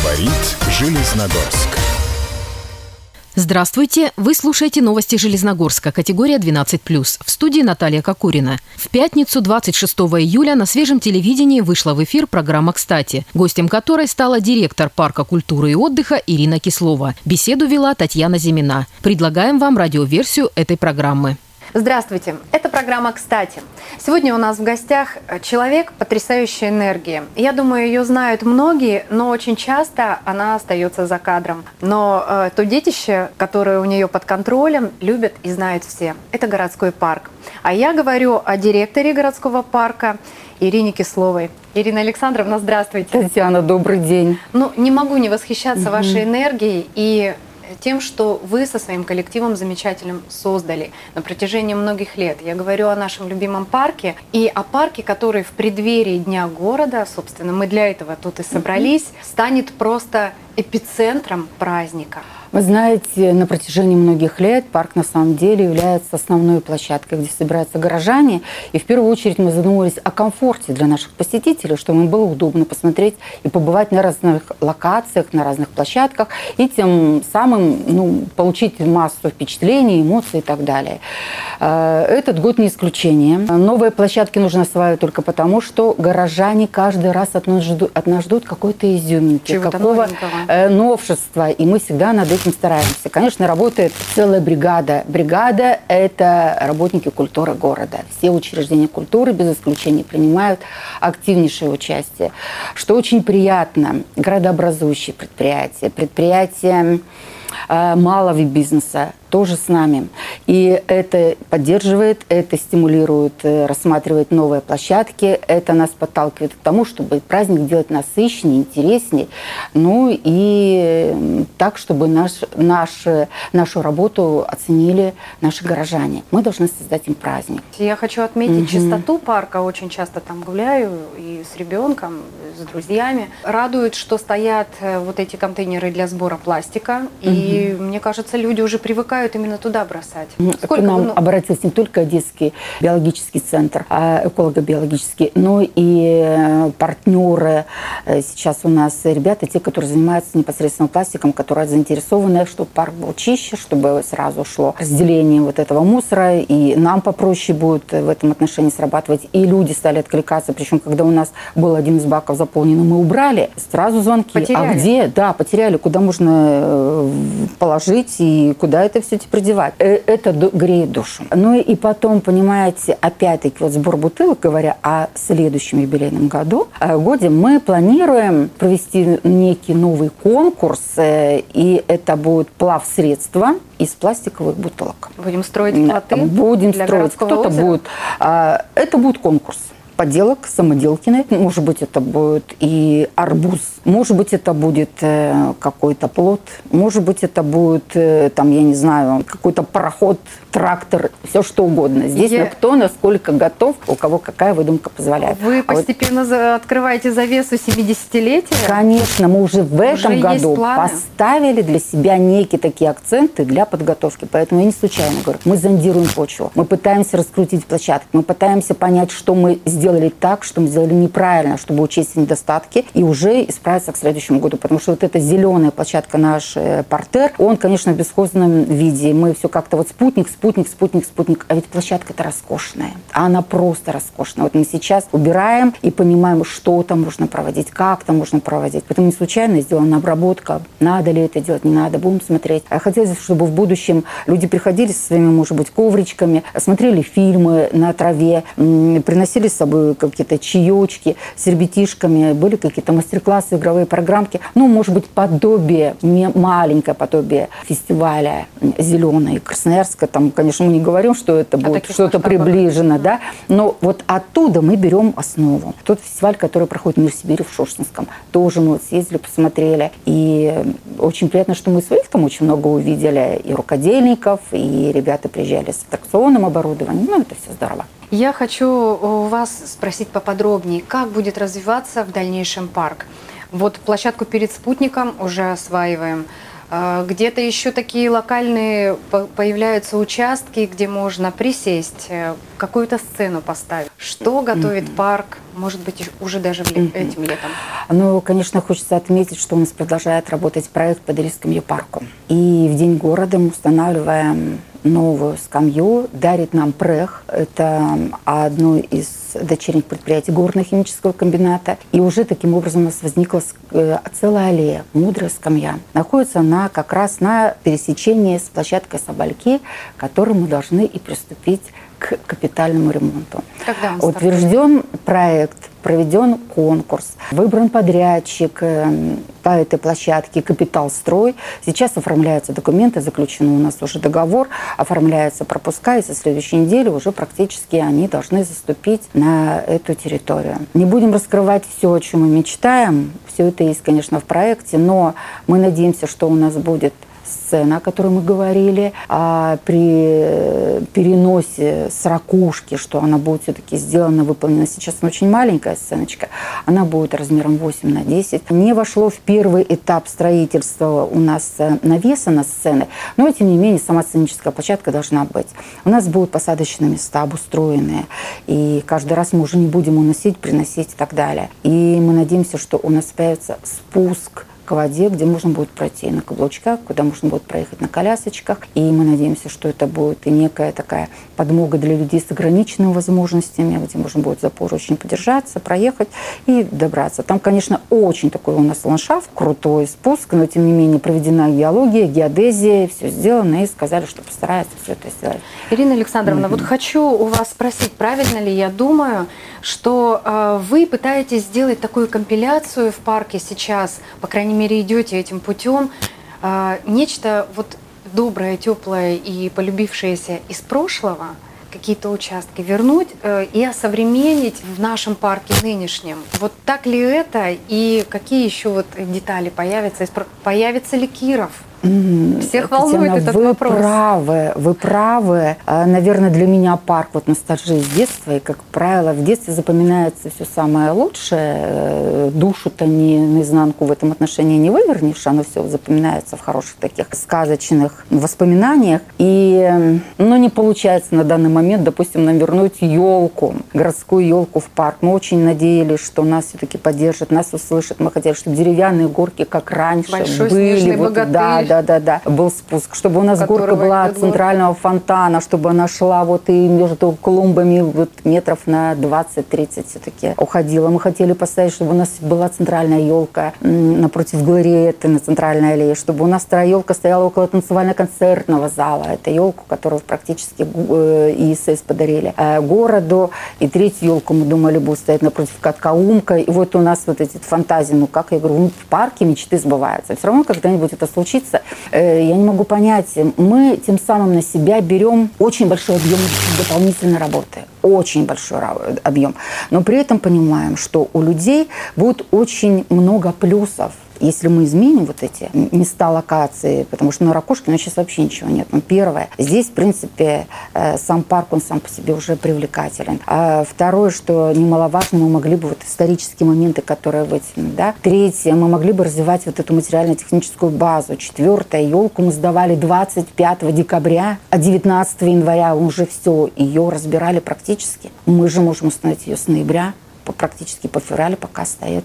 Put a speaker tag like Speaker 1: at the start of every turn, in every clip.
Speaker 1: Говорит Железногорск.
Speaker 2: Здравствуйте! Вы слушаете новости Железногорска, категория 12+. В студии Наталья Кокурина. В пятницу, 26 июля, на свежем телевидении вышла в эфир программа «Кстати», гостем которой стала директор парка культуры и отдыха Ирина Кислова. Беседу вела Татьяна Зимина. Предлагаем вам радиоверсию этой программы.
Speaker 3: Здравствуйте! Это программа «Кстати». Сегодня у нас в гостях человек потрясающей энергии. Я думаю, ее знают многие, но очень часто она остается за кадром. Но то детище, которое у нее под контролем, любят и знают все. Это городской парк. А я говорю о директоре городского парка Ирине Кисловой. Ирина Александровна, здравствуйте.
Speaker 4: Татьяна, добрый день.
Speaker 3: Не могу не восхищаться вашей энергией и тем, что вы со своим коллективом замечательным создали на протяжении многих лет. Я говорю о нашем любимом парке и о парке, который в преддверии Дня города, собственно, мы для этого тут и собрались, станет просто эпицентром праздника.
Speaker 4: Вы знаете, на протяжении многих лет парк на самом деле является основной площадкой, где собираются горожане. И в первую очередь мы задумывались о комфорте для наших посетителей, чтобы им было удобно посмотреть и побывать на разных локациях, на разных площадках, и тем самым получить массу впечатлений, эмоций и так далее. Этот год не исключение. Новые площадки нужно осваивать только потому, что горожане каждый раз от нас ждут какой-то изюминки, какого новшества, и мы всегда над этим стараемся. Конечно, работает целая бригада. Бригада – это работники культуры города. Все учреждения культуры без исключения принимают активнейшее участие. Что очень приятно, градообразующие предприятия малого бизнеса тоже с нами. И это поддерживает, это стимулирует, рассматривает новые площадки. Это нас подталкивает к тому, чтобы праздник делать насыщеннее, интереснее. И так, чтобы нашу работу оценили наши горожане. Мы должны создать им праздник.
Speaker 3: Я хочу отметить чистоту парка. Очень часто там гуляю и с ребенком, и с друзьями. Радует, что стоят вот эти контейнеры для сбора пластика. И мне кажется, люди уже привыкают именно туда бросать.
Speaker 4: К нам обратился не только Одесский биологический центр, эколого-биологический, но и партнеры. Сейчас у нас ребята, те, которые занимаются непосредственно пластиком, которые заинтересованы, чтобы парк был чище, чтобы сразу шло разделение вот этого мусора, и нам попроще будет в этом отношении срабатывать. И люди стали откликаться, причем когда у нас был один из баков заполнен, мы убрали, сразу звонки.
Speaker 3: Потеряли.
Speaker 4: А где? Да, потеряли. Куда можно положить и куда это все теперь девать? Это греет душу. И потом, понимаете, опять-таки вот сбор бутылок, говоря о следующем юбилейном году, мы планируем провести некий новый конкурс, и это будет плавсредства из пластиковых бутылок.
Speaker 3: Будем строить плоты?
Speaker 4: Будем строить. Кто-то будет. Это будет конкурс поделок, самоделкины. Может быть, это будет и арбуз, может быть, это будет какой-то плот, может быть, это будет, там, я не знаю, какой-то пароход, трактор, все что угодно. Здесь кто насколько готов, у кого какая выдумка позволяет.
Speaker 3: Вы постепенно открываете завесу 70-летия?
Speaker 4: Конечно, мы уже в этом году поставили для себя некие такие акценты для подготовки. Поэтому я не случайно говорю, мы зондируем почву, мы пытаемся раскрутить площадку, мы пытаемся понять, что мы сделали так, что мы сделали неправильно, чтобы учесть недостатки и уже исправиться к следующему году. Потому что вот эта зеленая площадка, наш партер, он, конечно, в бесхозном виде. Мы все как-то вот спутник. А ведь площадка-то роскошная. А она просто роскошная. Вот мы сейчас убираем и понимаем, что там можно проводить, как там можно проводить. Поэтому не случайно сделана обработка. Надо ли это делать, не надо. Будем смотреть. Хотелось, чтобы в будущем люди приходили со своими, может быть, ковричками, смотрели фильмы на траве, приносили с собой какие-то чаечки с ребятишками, были какие-то мастер-классы, игровые программки. Может быть, маленькое подобие фестиваля «Зеленый» Красноярска. Там, конечно, мы не говорим, что это будет что-то приближено, да, но вот оттуда мы берем основу. Тот фестиваль, который проходит в Мир Сибири в Шушинском, тоже мы вот съездили, посмотрели. И очень приятно, что мы своих там очень много увидели, и рукодельников, и ребята приезжали с аттракционным оборудованием. Это все здорово.
Speaker 3: Я хочу у вас спросить поподробнее, как будет развиваться в дальнейшем парк. Вот площадку перед спутником уже осваиваем. Где-то еще такие локальные появляются участки, где можно присесть, какую-то сцену поставить. Что готовит парк, может быть, уже даже этим летом?
Speaker 4: Ну, конечно, хочется отметить, что у нас продолжает работать проект по Дарийскому парку. И в День города мы устанавливаем новую скамью, дарит нам ПРЭХ. Это одно из дочерних предприятий горно-химического комбината. И уже таким образом у нас возникла целая аллея, мудрая скамья. Находится она как раз на пересечении с площадкой Собольки, к которой мы должны и приступить к капитальному ремонту.
Speaker 3: Когда он стартует?
Speaker 4: Утвержден проект, проведен конкурс, выбран подрядчик по этой площадке «Капиталстрой». Сейчас оформляются документы, заключен у нас уже договор, оформляются пропуска, и со следующей недели уже практически они должны заступить на эту территорию. Не будем раскрывать все, о чем мы мечтаем. Все это есть, конечно, в проекте, но мы надеемся, что у нас будет сцена, о которой мы говорили, при переносе с ракушки, что она будет все-таки сделана, выполнена. Сейчас она очень маленькая сценочка, она будет размером 8×10. Не вошло в первый этап строительства у нас навеса на сцены, но тем не менее сама сценическая площадка должна быть. У нас будут посадочные места обустроенные, и каждый раз мы уже не будем уносить, приносить и так далее. И мы надеемся, что у нас появится спуск к воде, где можно будет пройти на каблучках, куда можно будет проехать на колясочках. И мы надеемся, что это будет и некая такая подмога для людей с ограниченными возможностями, где можно будет за поручень подержаться, проехать и добраться. Там, конечно, очень такой у нас ландшафт, крутой спуск, но тем не менее проведена геология, геодезия, все сделано, и сказали, что постараются все это сделать.
Speaker 3: Ирина Александровна, вот хочу у вас спросить, правильно ли я думаю, что вы пытаетесь сделать такую компиляцию в парке сейчас, по крайней мере, идете этим путем, нечто вот доброе, теплое и полюбившееся из прошлого, какие-то участки вернуть и осовременить в нашем парке нынешнем. Вот так ли это и какие еще вот детали появятся? Появится ли Киров? Всех волнует этот вопрос.
Speaker 4: Вы правы. Наверное, для меня парк вот ностальжи с детства, и, как правило, в детстве запоминается все самое лучшее. Душу-то наизнанку в этом отношении не вывернешь, оно все запоминается в хороших таких сказочных воспоминаниях. И, не получается на данный момент, допустим, нам вернуть елку, городскую елку в парк. Мы очень надеялись, что нас все-таки поддержат, нас услышат. Мы хотели, чтобы деревянные горки, как раньше,
Speaker 3: большой
Speaker 4: были.
Speaker 3: Снежный богатырь.
Speaker 4: Да, был спуск, чтобы у нас горка была от центрального фонтана, чтобы она шла вот и между клумбами вот метров на 20-30 все-таки уходила. Мы хотели поставить, чтобы у нас была центральная елка напротив Глориетты на центральной аллее, чтобы у нас вторая елка стояла около танцевально-концертного зала. Это елку, которую практически ИСС подарили городу. И третью елку мы думали будет стоять напротив Каткаумка. И вот у нас вот эти фантазии, как я говорю, в парке мечты сбываются. Все равно когда-нибудь это случится. Я не могу понять, мы тем самым на себя берем очень большой объем дополнительной работы, очень большой объем, но при этом понимаем, что у людей будет очень много плюсов. Если мы изменим вот эти места локации, потому что на Ракушкино сейчас вообще ничего нет. Первое, здесь, в принципе, сам парк, он сам по себе уже привлекателен. А второе, что немаловажно, мы могли бы вот исторические моменты, которые вытянуть. Да? Третье, мы могли бы развивать вот эту материально-техническую базу. Четвертое, елку мы сдавали 25 декабря, а 19 января уже все, ее разбирали практически. Мы же можем установить ее с ноября. Практически по февралю, пока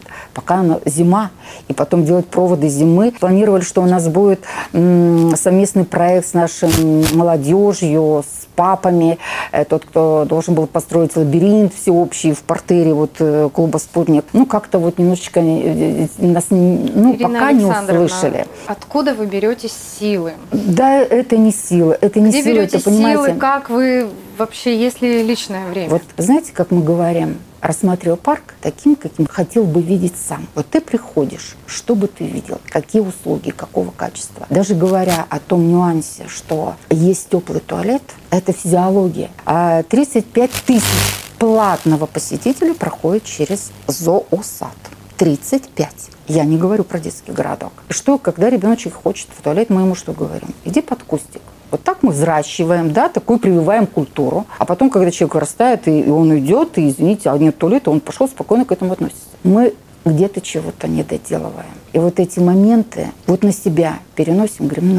Speaker 4: зима, и потом делать проводы зимы. Планировали, что у нас будет совместный проект с нашей молодежью, с папами. Тот, кто должен был построить лабиринт всеобщий в партере клуба «Спутник». Как-то немножечко нас пока не услышали.
Speaker 3: Откуда вы берете силы?
Speaker 4: Да, это не сила. Это не
Speaker 3: Где
Speaker 4: сила,
Speaker 3: берете
Speaker 4: это, понимаете?
Speaker 3: силы? Как вы вообще, есть ли личное время?
Speaker 4: Вот знаете, как мы говорим? Рассматривая парк таким, каким хотел бы видеть сам. Вот ты приходишь, что бы ты видел, какие услуги, какого качества. Даже говоря о том нюансе, что есть теплый туалет, это физиология. А 35 тысяч платного посетителя проходит через зоосад. 35. Я не говорю про детский городок. Что, когда ребеночек хочет в туалет, мы ему что говорим? Иди под кустик. Вот так мы взращиваем, такую прививаем культуру. А потом, когда человек вырастает, и он уйдет, и, извините, а нет туалета, он пошел, спокойно к этому относится. Мы где-то чего-то не доделываем. И вот эти моменты вот на себя переносим, говорим,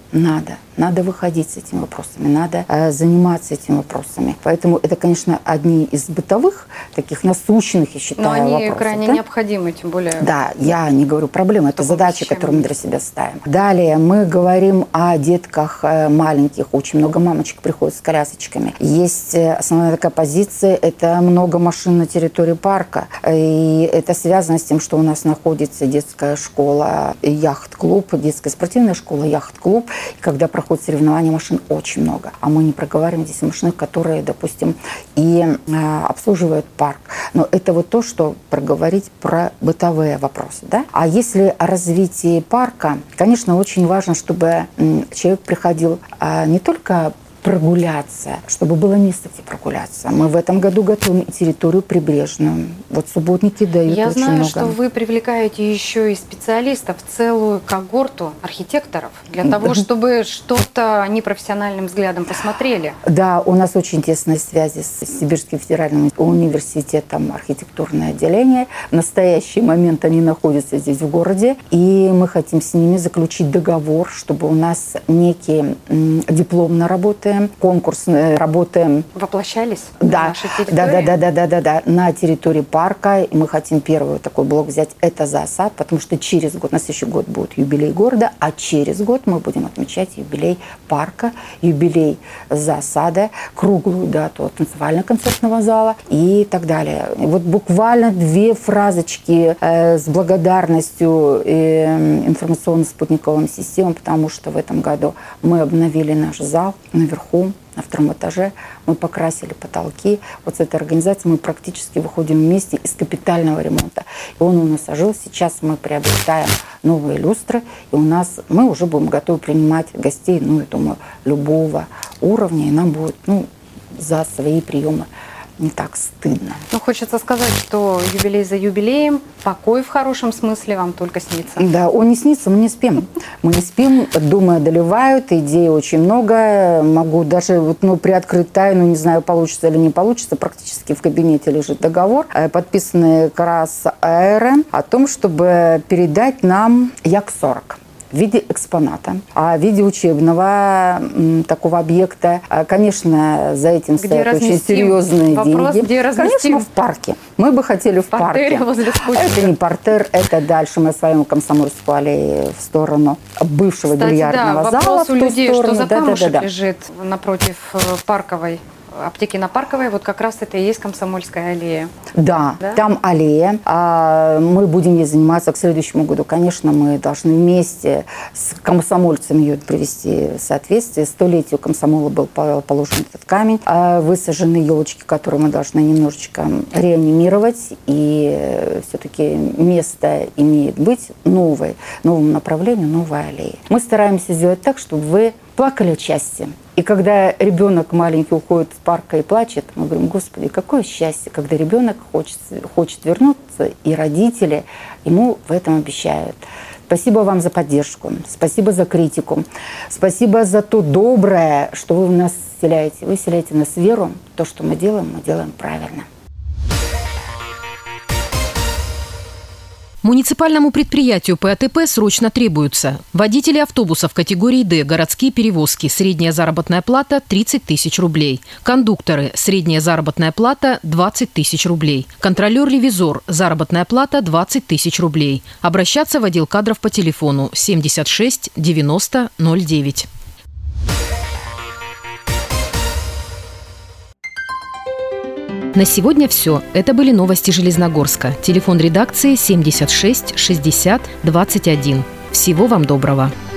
Speaker 4: надо выходить с этими вопросами, надо заниматься этими вопросами. Поэтому это, конечно, одни из бытовых, таких насущных, я считаю, вопросов.
Speaker 3: Но они крайне необходимы, тем более.
Speaker 4: Да, я не говорю проблемы, это задача, которую мы для себя ставим. Далее мы говорим о детках маленьких. Очень много мамочек приходят с колясочками. Есть основная такая позиция, это много машин на территории парка. И это связано с тем, что у нас находится детская школа, яхт-клуб, детская спортивная школа, яхт-клуб. И когда проходят соревнования, машин очень много. А мы не проговариваем здесь машины, которые, допустим, и обслуживают парк. Но это вот то, что проговорить про бытовые вопросы. Да? А если о развитии парка, конечно, очень важно, чтобы человек приходил не только прогуляться, чтобы было место, где прогуляться. Мы в этом году готовим и территорию прибрежную. Вот субботники дают
Speaker 3: Я
Speaker 4: очень
Speaker 3: знаю,
Speaker 4: много.
Speaker 3: что вы привлекаете еще и специалистов, целую когорту архитекторов, для того, чтобы что-то они профессиональным взглядом посмотрели.
Speaker 4: Да, у нас очень тесные связи с Сибирским федеральным университетом, архитектурное отделение. В настоящий момент они находятся здесь в городе, и мы хотим с ними заключить договор, чтобы у нас некие дипломные работы, конкурсные работы
Speaker 3: воплощались
Speaker 4: на
Speaker 3: нашей территории?
Speaker 4: Да, на территории парка. И мы хотим первый такой блок взять, это «Заосад», потому что через год, на следующий год будет юбилей города, а через год мы будем отмечать юбилей парка, юбилей «Заосада», круглую дату танцевально-концертного зала и так далее. И вот буквально 2 фразочки с благодарностью информационно-спутниковым системам, потому что в этом году мы обновили наш зал наверху, на 2-м этаже, мы покрасили потолки. Вот с этой организацией мы практически выходим вместе из капитального ремонта. И он у нас ожил. Сейчас мы приобретаем новые люстры, и мы уже будем готовы принимать гостей, я думаю, любого уровня, и нам будет, за свои приемы не так стыдно.
Speaker 3: Хочется сказать, что юбилей за юбилеем, покой в хорошем смысле вам только снится.
Speaker 4: Да, он не снится, мы не спим. Мы не спим, думы одолевают, идей очень много. Могу даже приоткрыть тайну, не знаю, получится или не получится. Практически в кабинете лежит договор, подписанный как раз АЭР, о том, чтобы передать нам Як-40. В виде экспоната, в виде учебного такого объекта. Конечно, за этим стоят очень серьезные деньги.
Speaker 3: Где разместим?
Speaker 4: Конечно, в парке. Мы бы хотели в парке.
Speaker 3: Возле скучки.
Speaker 4: Это не партер, это дальше мы осваиваем Комсомольскую аллею в сторону бывшего бильярдного зала.
Speaker 3: Вопрос у людей, что за камушек лежит напротив Парковой. Аптеки на Парковой, вот как раз это и есть Комсомольская аллея.
Speaker 4: Да, там аллея. Мы будем ей заниматься к следующему году. Конечно, мы должны вместе с комсомольцами ее привести в соответствие. 100-летию комсомола был положен этот камень. Высажены елочки, которые мы должны немножечко реанимировать. И все-таки место имеет быть новому направлению, новой аллеи. Мы стараемся сделать так, чтобы вы плакали от счастья. И когда ребенок маленький уходит из парка и плачет, мы говорим: Господи, какое счастье, когда ребенок хочет вернуться, и родители ему в этом обещают. Спасибо вам за поддержку, спасибо за критику, спасибо за то доброе, что вы в нас вселяете. Вы вселяете в нас веру, то, что мы делаем правильно.
Speaker 2: Муниципальному предприятию ПАТП срочно требуются водители автобусов категории «Д», городские перевозки, средняя заработная плата – 30 тысяч рублей. Кондукторы, средняя заработная плата – 20 тысяч рублей. Контролер-ревизор, заработная плата – 20 тысяч рублей. Обращаться в отдел кадров по телефону 76 90 09. На сегодня все. Это были новости Железногорска. Телефон редакции 76 60 21. Всего вам доброго.